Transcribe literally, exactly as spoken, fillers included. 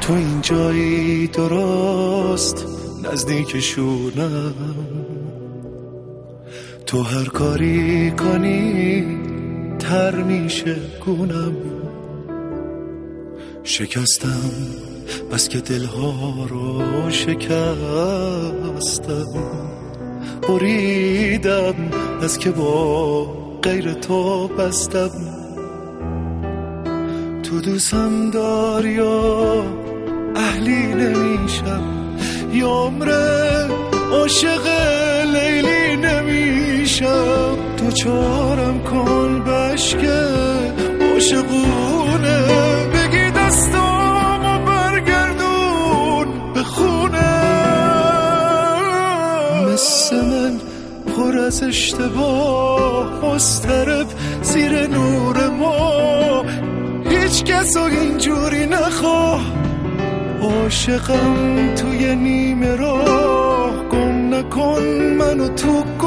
تو این جایی درست نزدیکشونم، تو هر کاری کنی تر میشه گونم. شکستم بس که دلها رو شکستم، بریدم از که با غیر تو بستم. تو دوستم داری یا اهلی نمیشم، یا عمره عاشق لیلی نمیشم. تو چارم کن بشکه عاشقونه، بگی دستامو برگردون به خونه. مثل من پر از اشتباه مضطرب زیر نور ما، هیچ کس رو اینجوری نخواه. عاشقم توی نیمه راه، گم نکن منو تو